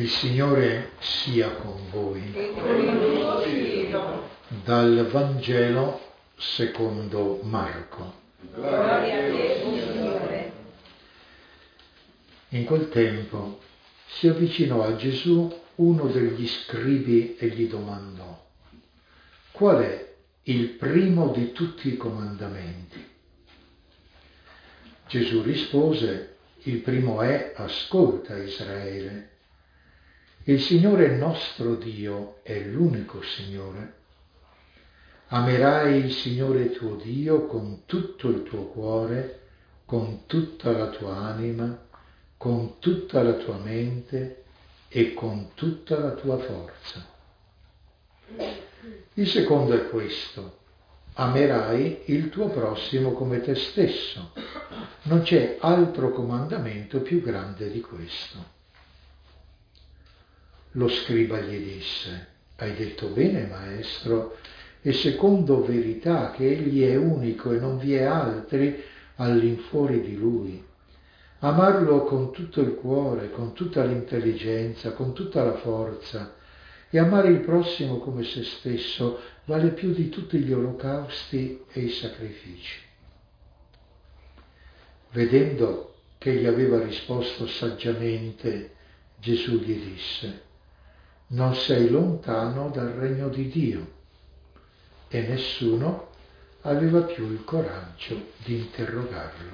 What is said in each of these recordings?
Signore sia con voi. E con il tuo spirito. Dal Vangelo secondo Marco. Gloria a te, Signore. In quel tempo si avvicinò a Gesù uno degli scribi e gli domandò: qual è il primo di tutti i comandamenti? Gesù rispose: il primo è: ascolta, Israele. Il Signore nostro Dio è l'unico Signore. Amerai il Signore tuo Dio con tutto il tuo cuore, con tutta la tua anima, con tutta la tua mente e con tutta la tua forza. Il secondo è questo: amerai il tuo prossimo come te stesso. Non c'è altro comandamento più grande di questo. Lo scriba gli disse: hai detto bene, maestro, e secondo verità che egli è unico e non vi è altri all'infuori di lui. Amarlo con tutto il cuore, con tutta l'intelligenza, con tutta la forza, e amare il prossimo come se stesso vale più di tutti gli olocausti e i sacrifici. Vedendo che gli aveva risposto saggiamente, Gesù gli disse: non sei lontano dal regno di Dio. E nessuno aveva più il coraggio di interrogarlo.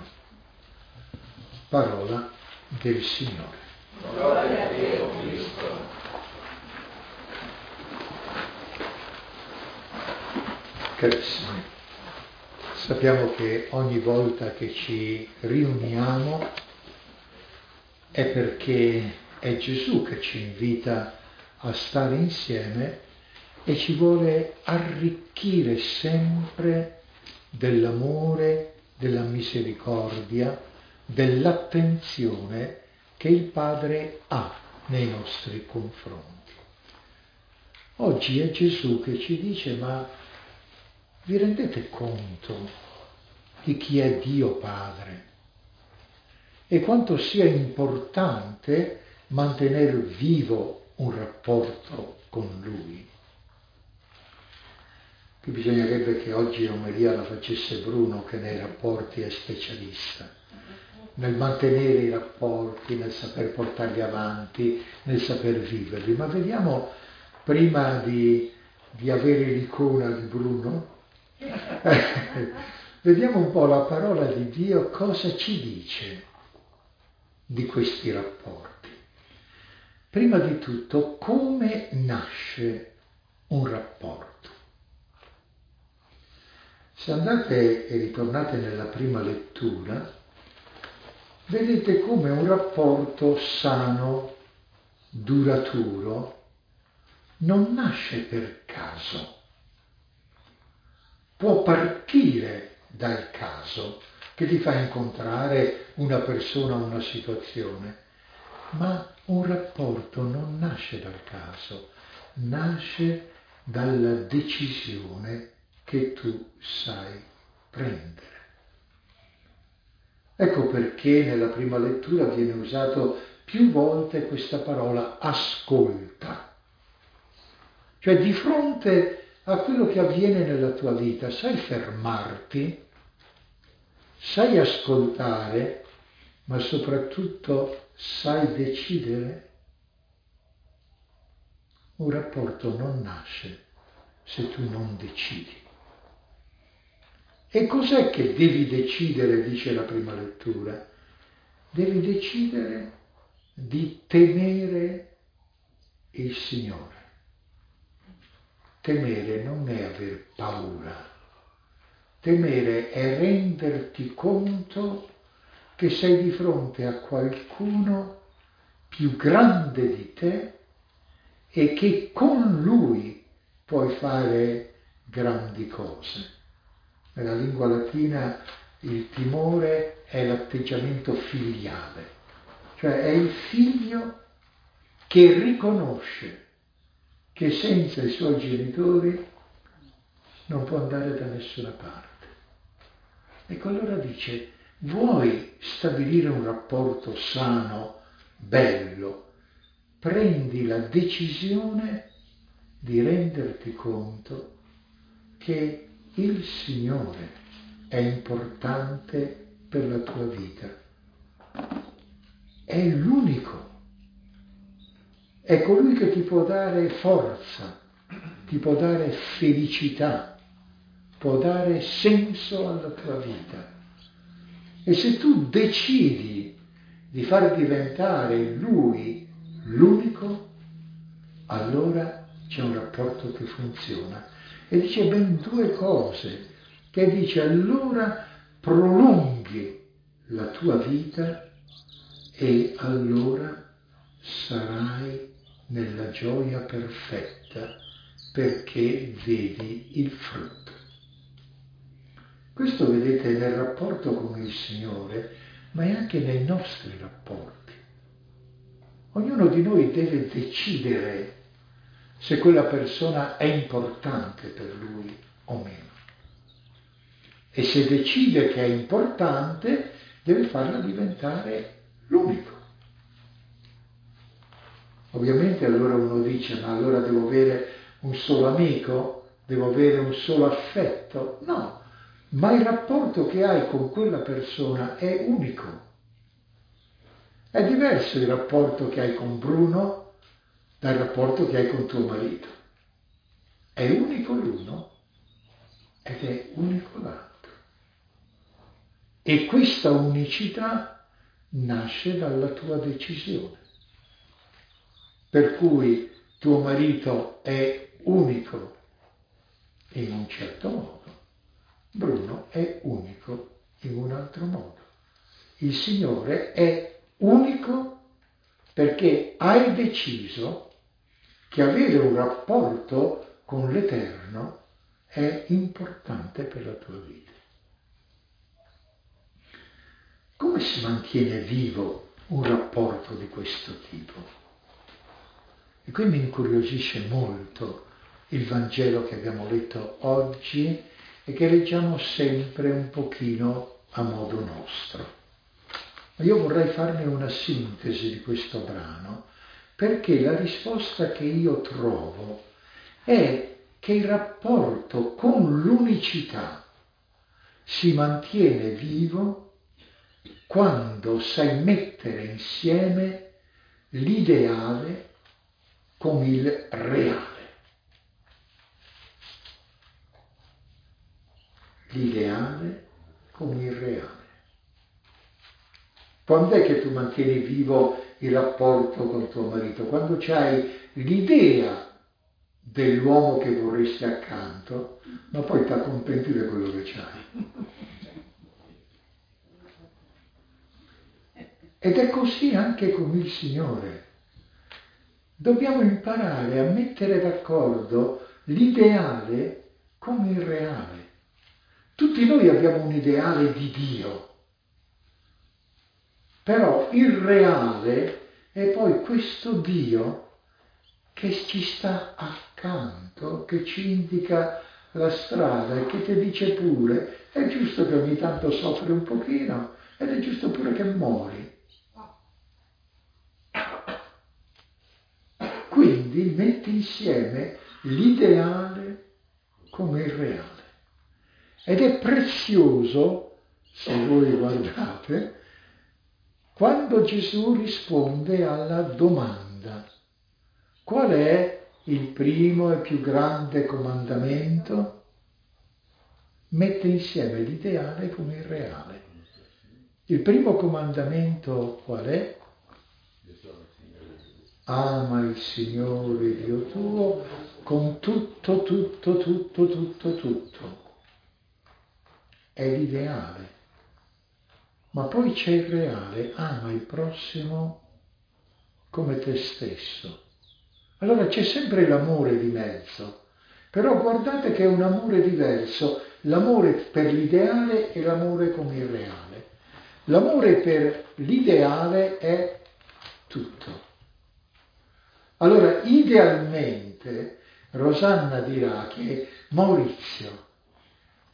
Parola del Signore. Gloria a te, Cristo. Carissimi, sappiamo che ogni volta che ci riuniamo è perché è Gesù che ci invita a stare insieme e ci vuole arricchire sempre dell'amore, della misericordia, dell'attenzione che il Padre ha nei nostri confronti. Oggi è Gesù che ci dice: ma vi rendete conto di chi è Dio Padre e quanto sia importante mantenere vivo un rapporto con Lui? Che bisognerebbe che oggi l'omelia la facesse Bruno, che nei rapporti è specialista, nel mantenere i rapporti, nel saper portarli avanti, nel saper viverli. Ma vediamo, prima di avere l'icona di Bruno, vediamo un po' la parola di Dio cosa ci dice di questi rapporti. Prima di tutto, come nasce un rapporto? Se andate e ritornate nella prima lettura, vedete come un rapporto sano, duraturo, non nasce per caso. Può partire dal caso che ti fa incontrare una persona o una situazione, ma un rapporto non nasce dal caso, nasce dalla decisione che tu sai prendere. Ecco perché nella prima lettura viene usato più volte questa parola ascolta. Cioè, di fronte a quello che avviene nella tua vita, sai fermarti, sai ascoltare, ma soprattutto sai decidere? Un rapporto non nasce se tu non decidi. E cos'è che devi decidere, dice la prima lettura? Devi decidere di temere il Signore. Temere non è aver paura. Temere è renderti conto che sei di fronte a qualcuno più grande di te e che con Lui puoi fare grandi cose. Nella lingua latina il timore è l'atteggiamento filiale, cioè è il figlio che riconosce che senza i suoi genitori non può andare da nessuna parte. Ecco, allora dice: vuoi stabilire un rapporto sano, bello, prendi la decisione di renderti conto che il Signore è importante per la tua vita. È l'unico. È colui che ti può dare forza, ti può dare felicità, può dare senso alla tua vita. E se tu decidi di far diventare Lui l'unico, allora c'è un rapporto che funziona. E dice ben due cose, che dice allora prolunghi la tua vita e allora sarai nella gioia perfetta perché vedi il frutto. Questo vedete nel rapporto con il Signore, ma è anche nei nostri rapporti. Ognuno di noi deve decidere se quella persona è importante per lui o meno. E se decide che è importante, deve farla diventare l'unico. Ovviamente allora uno dice, ma allora devo avere un solo amico? Devo avere un solo affetto? No, ma il rapporto che hai con quella persona è unico. È diverso il rapporto che hai con Bruno dal rapporto che hai con tuo marito. È unico l'uno ed è unico l'altro. E questa unicità nasce dalla tua decisione. Per cui tuo marito è unico in un certo modo, Bruno è unico in un altro modo. Il Signore è unico perché hai deciso che avere un rapporto con l'Eterno è importante per la tua vita. Come si mantiene vivo un rapporto di questo tipo? E qui mi incuriosisce molto il Vangelo che abbiamo letto oggi e che leggiamo sempre un pochino a modo nostro. Ma io vorrei farne una sintesi di questo brano, perché la risposta che io trovo è che il rapporto con l'unicità si mantiene vivo quando sai mettere insieme l'ideale con il reale. L'ideale con il reale. Quando è che tu mantieni vivo il rapporto con tuo marito? Quando c'hai l'idea dell'uomo che vorresti accanto, ma poi ti accontenti di quello che c'hai. Ed è così anche con il Signore. Dobbiamo imparare a mettere d'accordo l'ideale con il reale. Tutti noi abbiamo un ideale di Dio. Però il reale è poi questo Dio che ci sta accanto, che ci indica la strada e che ti dice pure, è giusto che ogni tanto soffri un pochino ed è giusto pure che muori. Quindi metti insieme l'ideale con il reale. Ed è prezioso, se voi guardate, quando Gesù risponde alla domanda: qual è il primo e più grande comandamento? Mette insieme l'ideale con il reale. Il primo comandamento qual è? Ama il Signore Dio tuo con tutto. È l'ideale. Ma poi c'è il reale, ama il prossimo come te stesso. Allora c'è sempre l'amore di mezzo, però guardate che è un amore diverso, l'amore per l'ideale e l'amore con il reale. L'amore per l'ideale è tutto. Allora, idealmente, Rosanna dirà che Maurizio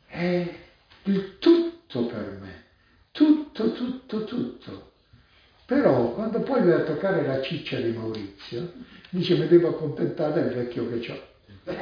è il tutto per me. Tutto. Però quando poi vai a toccare la ciccia di Maurizio, dice mi devo accontentare del vecchio che ho.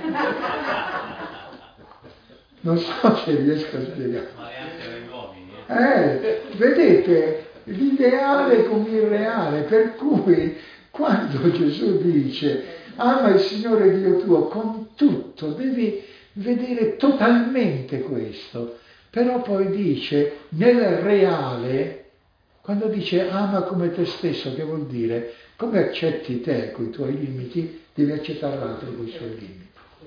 Non so se riesco a spiegare. Ma è anche per gli uomini. Vedete, l'ideale con il reale, per cui quando Gesù dice ama il Signore Dio tuo con tutto, devi vedere totalmente questo. Però poi dice nel reale, quando dice ama come te stesso, che vuol dire? Come accetti te con i tuoi limiti, devi accettare l'altro con i suoi limiti.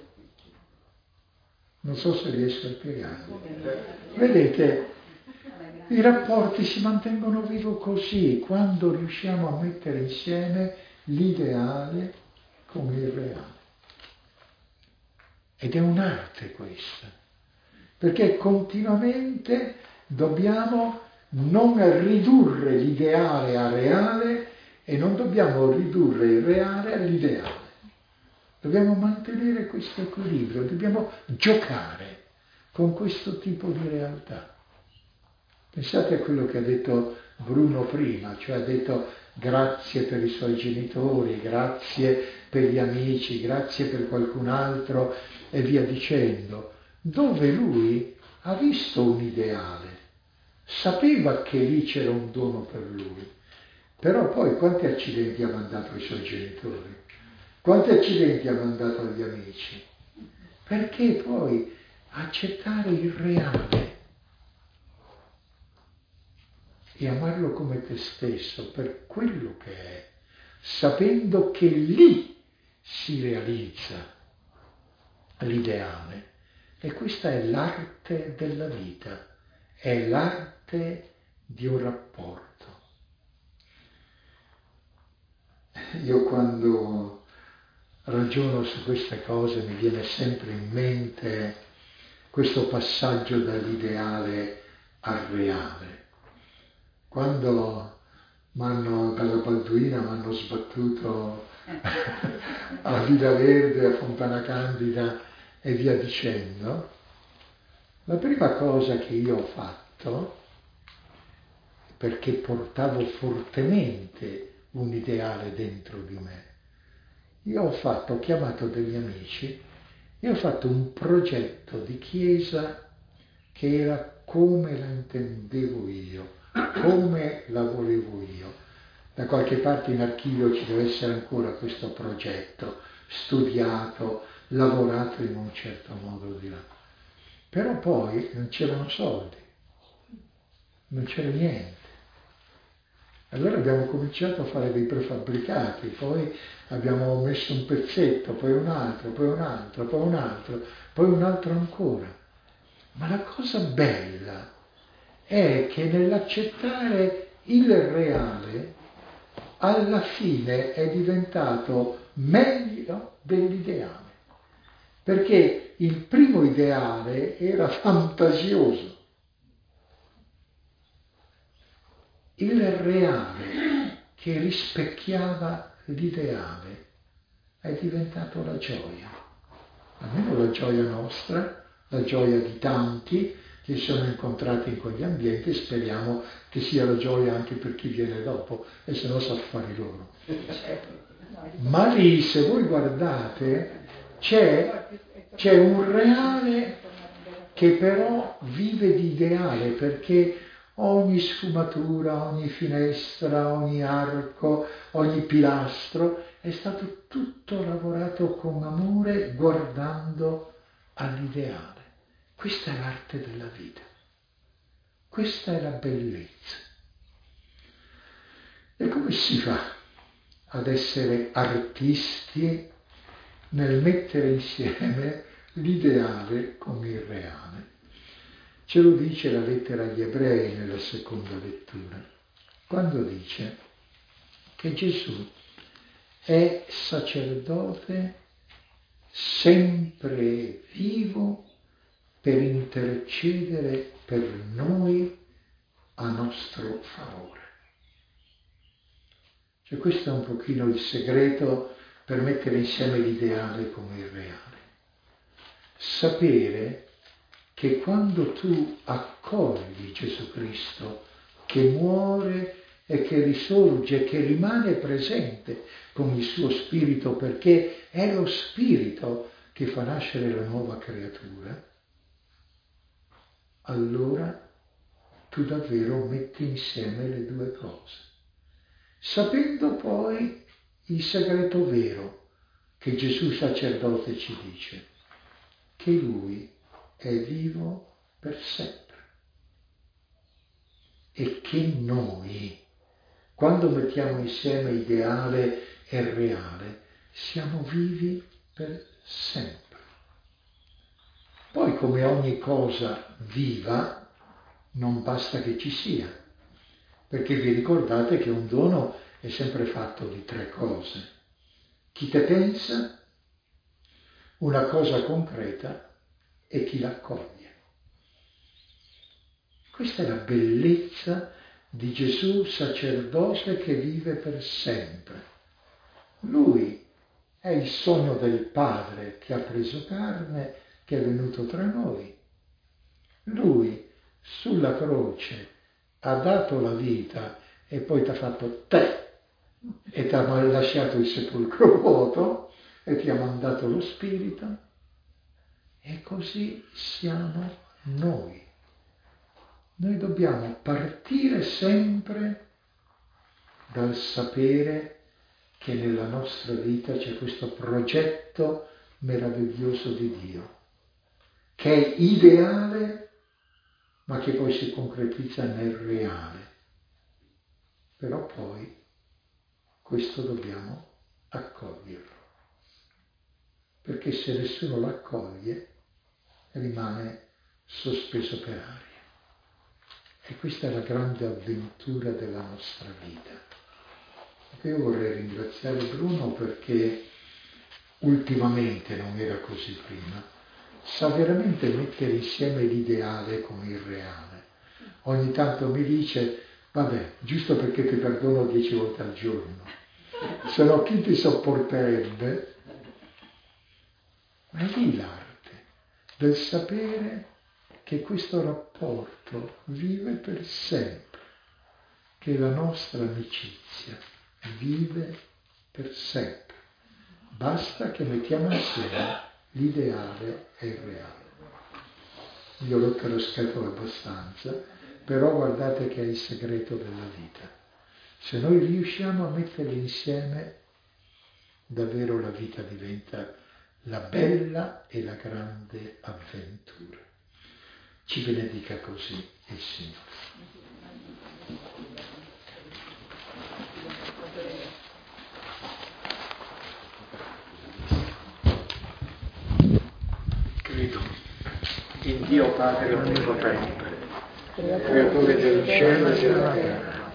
Non so se riesco a spiegarlo. Vedete, i rapporti si mantengono vivo così, quando riusciamo a mettere insieme l'ideale con il reale. Ed è un'arte questa, perché continuamente dobbiamo non ridurre l'ideale al reale e non dobbiamo ridurre il reale all'ideale. Dobbiamo mantenere questo equilibrio, dobbiamo giocare con questo tipo di realtà. Pensate a quello che ha detto Bruno prima, cioè ha detto grazie per i suoi genitori, grazie per gli amici, grazie per qualcun altro e via dicendo, dove lui ha visto un ideale, sapeva che lì c'era un dono per lui, però poi quanti accidenti ha mandato ai suoi genitori? Quanti accidenti ha mandato agli amici? Perché poi accettare il reale e amarlo come te stesso per quello che è, sapendo che lì si realizza l'ideale. E questa è l'arte della vita, è l'arte di un rapporto. Io quando ragiono su queste cose mi viene sempre in mente questo passaggio dall'ideale al reale. Quando dalla Balduina mi hanno sbattuto a Villa Verde, a Fontana Candida e via dicendo, la prima cosa che io ho fatto, perché portavo fortemente un ideale dentro di me, ho chiamato degli amici e ho fatto un progetto di chiesa che era come la intendevo io, come la volevo io. Da qualche parte in archivio ci deve essere ancora questo progetto, studiato, lavorato in un certo modo di là. Però poi non c'erano soldi, non c'era niente. Allora abbiamo cominciato a fare dei prefabbricati, poi abbiamo messo un pezzetto, poi un altro, poi un altro, poi un altro, poi un altro ancora. Ma la cosa bella è che nell'accettare il reale, alla fine è diventato meglio dell'ideale. Perché il primo ideale era fantasioso. Il reale che rispecchiava l'ideale è diventato la gioia. Almeno la gioia nostra, la gioia di tanti che si sono incontrati in quegli ambienti e speriamo che sia la gioia anche per chi viene dopo, e se no sa affari loro. Ma lì, se voi guardate, c'è un reale che però vive di ideale, perché ogni sfumatura, ogni finestra, ogni arco, ogni pilastro è stato tutto lavorato con amore guardando all'ideale. Questa è l'arte della vita. Questa è la bellezza. E come si fa ad essere artisti nel mettere insieme l'ideale con il reale? Ce lo dice la lettera agli Ebrei nella seconda lettura, quando dice che Gesù è sacerdote sempre vivo per intercedere per noi a nostro favore. Cioè questo è un pochino il segreto per mettere insieme l'ideale con il reale. Sapere che quando tu accogli Gesù Cristo, che muore e che risorge, che rimane presente con il suo spirito, perché è lo spirito che fa nascere la nuova creatura, allora tu davvero metti insieme le due cose, sapendo poi il segreto vero che Gesù sacerdote ci dice, che Lui è vivo per sempre e che noi, quando mettiamo insieme ideale e reale, siamo vivi per sempre. Poi, come ogni cosa viva, non basta che ci sia, perché vi ricordate che un dono è sempre fatto di tre cose. Chi te pensa, una cosa concreta e chi l'accoglie. Questa è la bellezza di Gesù sacerdote che vive per sempre. Lui è il sogno del Padre che ha preso carne, che è venuto tra noi. Lui sulla croce ha dato la vita e poi ti ha fatto te e ti ha lasciato il sepolcro vuoto e ti ha mandato lo Spirito, e così siamo noi. Noi dobbiamo partire sempre dal sapere che nella nostra vita c'è questo progetto meraviglioso di Dio, che è ideale, ma che poi si concretizza nel reale. Però poi questo dobbiamo accoglierlo, perché se nessuno l'accoglie rimane sospeso per aria. E questa è la grande avventura della nostra vita. Io vorrei ringraziare Bruno perché ultimamente, non era così prima, sa veramente mettere insieme l'ideale con il reale. Ogni tanto mi dice, vabbè, giusto perché ti perdono 10 volte al giorno, se no chi ti sopporterebbe? Ma è lì l'arte del sapere che questo rapporto vive per sempre, che la nostra amicizia vive per sempre. Basta che mettiamo insieme l'ideale e il reale. Io l'ho rotto le scatole abbastanza, però guardate che è il segreto della vita. Se noi riusciamo a metterli insieme, davvero la vita diventa la bella e la grande avventura. Ci benedica così il Signore. Credo in Dio Padre Onnipotente, Creatore del cielo e della terra,